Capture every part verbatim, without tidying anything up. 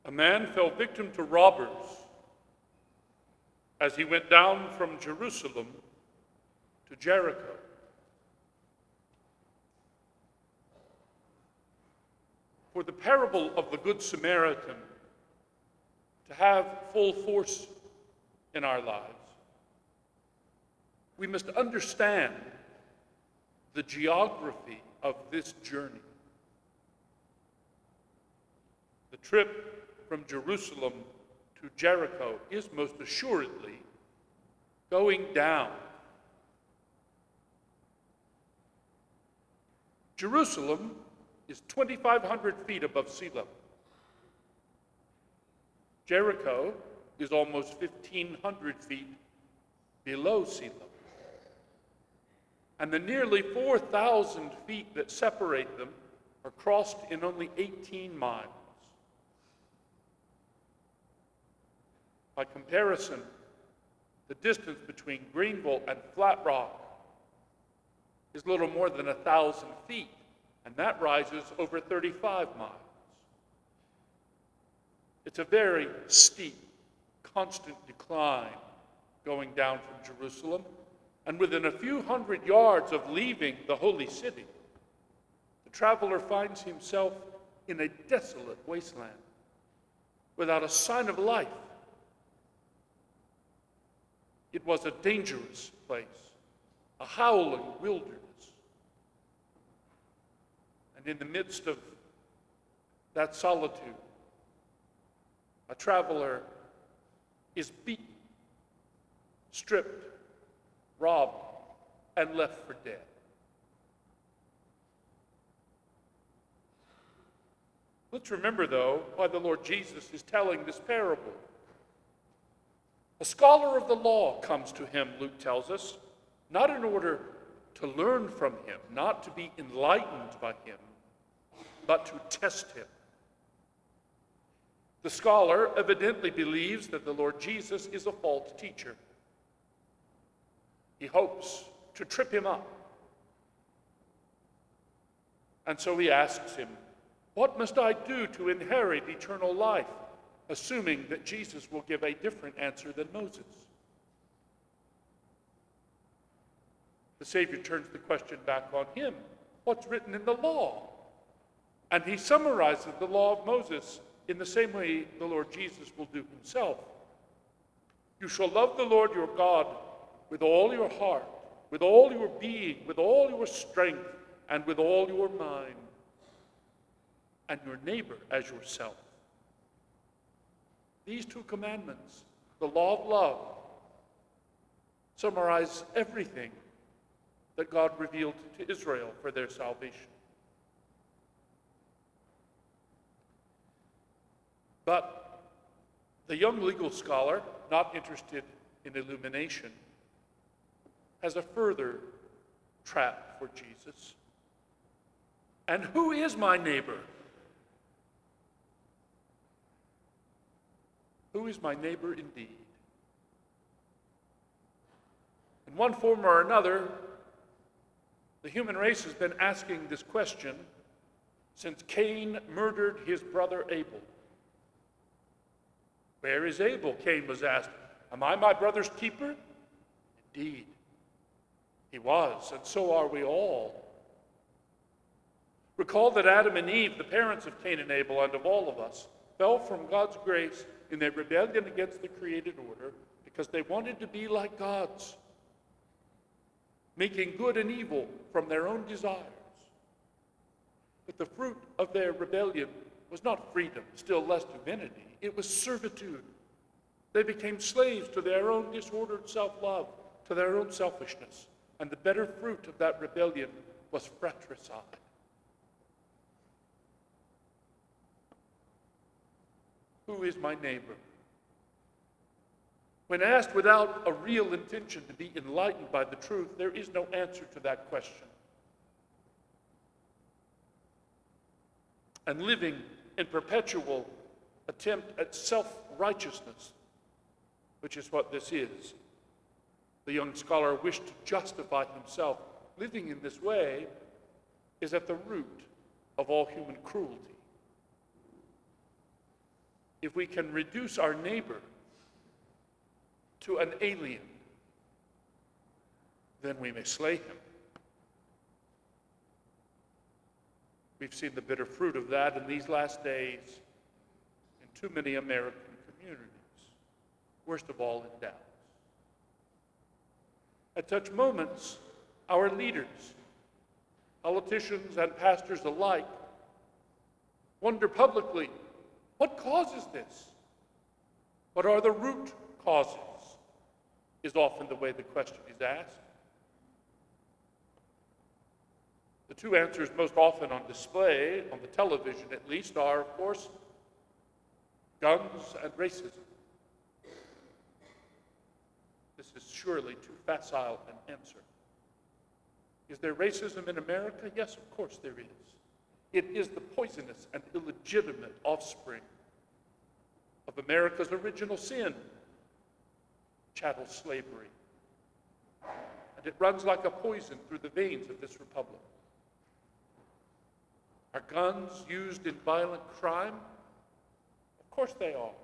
A man fell victim to robbers as he went down from Jerusalem to Jericho. For the parable of the Good Samaritan to have full force in our lives, we must understand the geography of this journey. The trip from Jerusalem to Jericho is most assuredly going down. Jerusalem is twenty-five hundred feet above sea level. Jericho is almost fifteen hundred feet below sea level. And the nearly four thousand feet that separate them are crossed in only eighteen miles. By comparison, the distance between Greenville and Flat Rock is little more than a thousand feet, and that rises over thirty-five miles. It's a very steep, constant decline going down from Jerusalem, and within a few hundred yards of leaving the holy city, the traveler finds himself in a desolate wasteland without a sign of life. It was a dangerous place, a howling wilderness. And in the midst of that solitude, a traveler is beaten, stripped, robbed, and left for dead. Let's remember, though, why the Lord Jesus is telling this parable. A scholar of the law comes to him, Luke tells us, not in order to learn from him, not to be enlightened by him, but to test him. The scholar evidently believes that the Lord Jesus is a false teacher. He hopes to trip him up. And so he asks him, "What must I do to inherit eternal life?" assuming that Jesus will give a different answer than Moses. The Savior turns the question back on him. What's written in the law? And he summarizes the law of Moses in the same way the Lord Jesus will do himself. You shall love the Lord your God with all your heart, with all your being, with all your strength, and with all your mind, and your neighbor as yourself. These two commandments, the law of love, summarize everything that God revealed to Israel for their salvation. But the young legal scholar, not interested in illumination, has a further trap for Jesus. And who is my neighbor? Who is my neighbor indeed? In one form or another, the human race has been asking this question since Cain murdered his brother Abel. Where is Abel? Cain was asked. Am I my brother's keeper? Indeed, he was, and so are we all. Recall that Adam and Eve, the parents of Cain and Abel and of all of us, fell from God's grace in their rebellion against the created order because they wanted to be like gods, making good and evil from their own desires. But the fruit of their rebellion was not freedom, still less divinity. It was servitude. They became slaves to their own disordered self-love, to their own selfishness. And the better fruit of that rebellion was fratricide. Who is my neighbor? When asked without a real intention to be enlightened by the truth, there is no answer to that question. And living in perpetual attempt at self-righteousness, which is what this is, the young scholar wished to justify himself. Living in this way is at the root of all human cruelty. if we can reduce our neighbor to an alien, then we may slay him. We've seen the bitter fruit of that in these last days in too many American communities, worst of all in Dallas. At such moments, our leaders, politicians and pastors alike, wonder publicly, what causes this? What are the root causes? Is often the way the question is asked. The two answers most often on display, on the television at least, are, of course, guns and racism. This is surely too facile an answer. Is there racism in America? Yes, of course there is. It is the poisonous and illegitimate offspring of America's original sin, chattel slavery. And it runs like a poison through the veins of this republic. Are guns used in violent crime? Of course they are.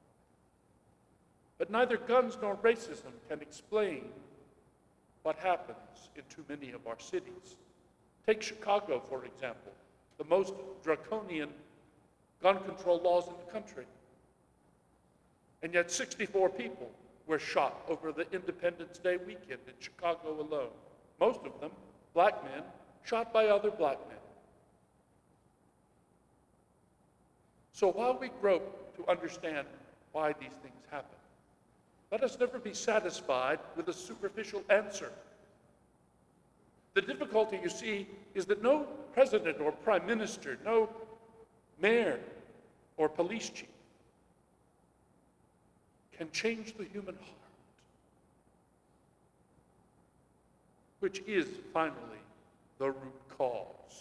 But neither guns nor racism can explain what happens in too many of our cities. Take Chicago, for example, the most draconian gun control laws in the country. And yet sixty-four people were shot over the Independence Day weekend in Chicago alone. Most of them black men shot by other black men. So while we grope to understand why these things happen, let us never be satisfied with a superficial answer. The difficulty, you see, is that no president or prime minister, no mayor or police chief can change the human heart, which is finally the root cause.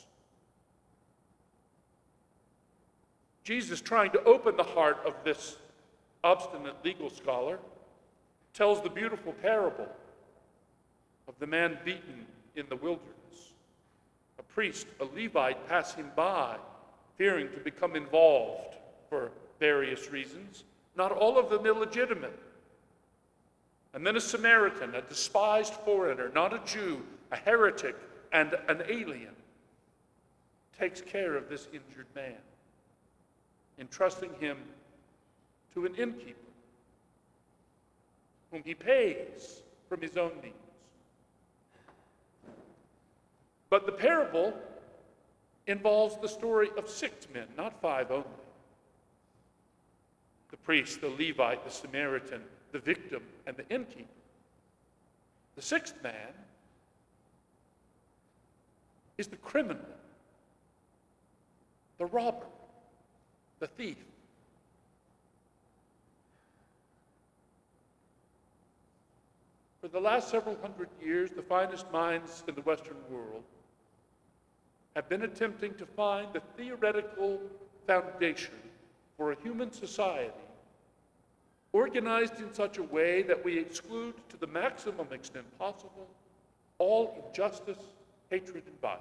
Jesus, trying to open the heart of this obstinate legal scholar, tells the beautiful parable of the man beaten in the wilderness. A priest, a Levite, pass him by, fearing to become involved for various reasons, not all of them illegitimate. And then a Samaritan, a despised foreigner, not a Jew, a heretic, and an alien, takes care of this injured man, entrusting him to an innkeeper, whom he pays from his own means. But the parable involves the story of six men, not five only. The priest, the Levite, the Samaritan, the victim, and the innkeeper. The sixth man is the criminal, the robber, the thief. For the last several hundred years, the finest minds in the Western world have been attempting to find the theoretical foundation for a human society organized in such a way that we exclude to the maximum extent possible all injustice, hatred, and violence.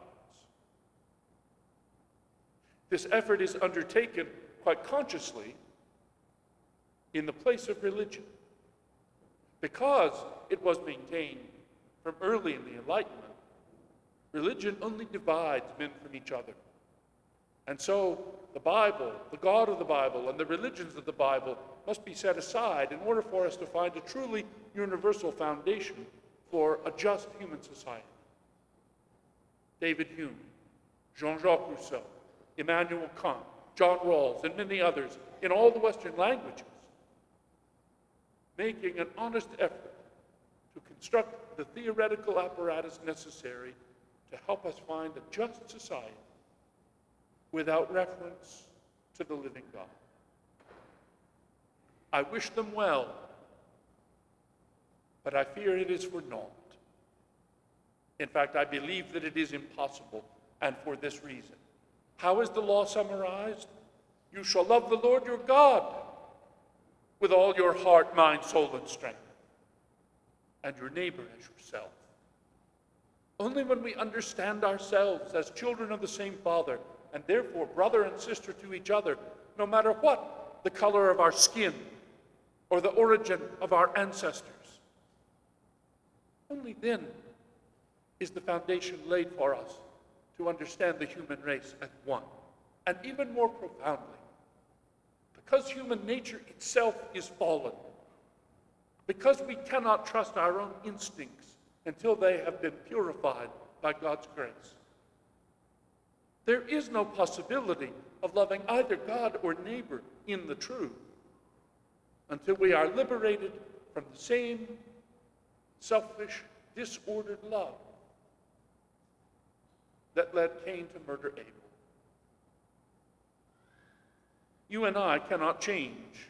This effort is undertaken quite consciously in the place of religion, because it was maintained from early in the Enlightenment. Religion only divides men from each other. And so the Bible, the God of the Bible, and the religions of the Bible must be set aside in order for us to find a truly universal foundation for a just human society. David Hume, Jean-Jacques Rousseau, Immanuel Kant, John Rawls, and many others in all the Western languages, making an honest effort to construct the theoretical apparatus necessary to help us find a just society without reference to the living God. I wish them well, but I fear it is for naught. In fact, I believe that it is impossible, and for this reason. How is the law summarized? You shall love the Lord your God with all your heart, mind, soul, and strength, and your neighbor as yourself. Only when we understand ourselves as children of the same Father, and therefore brother and sister to each other, no matter what the color of our skin or the origin of our ancestors. Only then is the foundation laid for us to understand the human race as one, and even more profoundly, because human nature itself is fallen, because we cannot trust our own instincts until they have been purified by God's grace. There is no possibility of loving either God or neighbor in the truth until we are liberated from the same selfish, disordered love that led Cain to murder Abel. You and I cannot change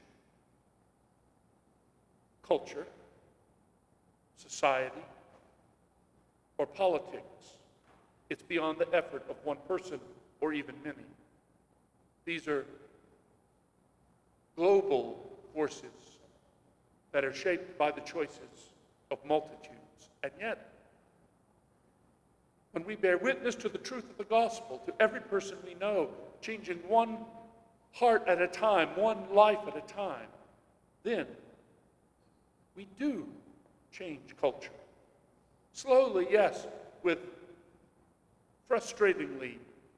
culture, society, or politics. It's beyond the effort of one person or even many. These are global forces that are shaped by the choices of multitudes. And yet, when we bear witness to the truth of the gospel to every person we know, changing one heart at a time, one life at a time, then we do change culture. Slowly, yes, with frustratingly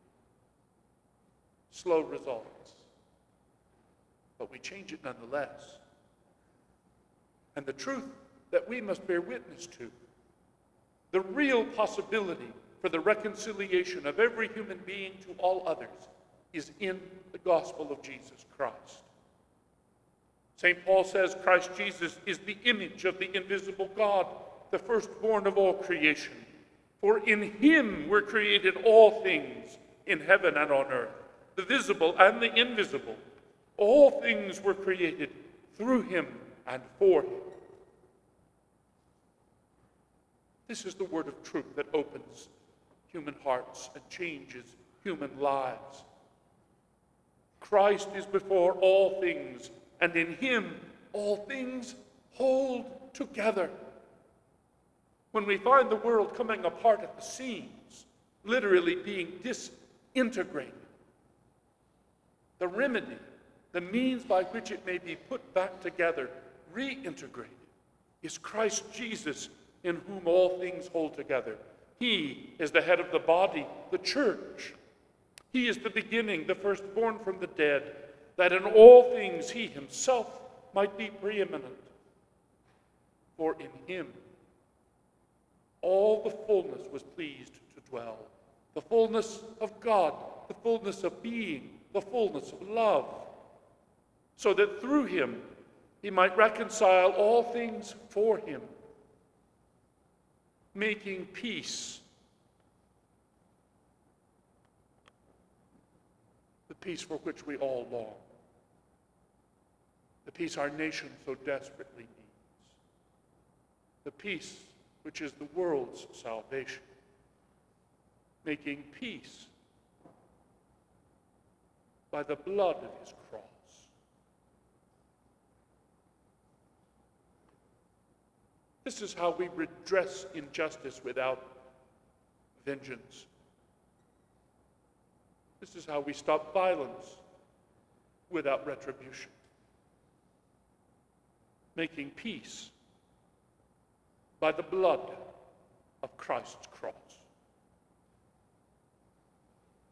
slow results. But we change it nonetheless. And the truth that we must bear witness to, the real possibility for the reconciliation of every human being to all others, is in the gospel of Jesus Christ. Saint Paul says Christ Jesus is the image of the invisible God, the firstborn of all creation. For in him were created all things in heaven and on earth, the visible and the invisible. All things were created through him and for him. This is the word of truth that opens human hearts and changes human lives. Christ is before all things, and in him all things hold together. When we find the world coming apart at the seams, literally being disintegrated, the remedy, the means by which it may be put back together, reintegrated, is Christ Jesus, in whom all things hold together. He is the head of the body, the church. He is the beginning, the firstborn from the dead, that in all things he himself might be preeminent. For in him all the fullness was pleased to dwell. The fullness of God, the fullness of being, the fullness of love. So that through him he might reconcile all things for him, making peace. The peace for which we all long. The peace our nation so desperately needs. The peace which is the world's salvation. Making peace by the blood of his cross. This is how we redress injustice without vengeance. This is how we stop violence without retribution. Making peace by the blood of Christ's cross.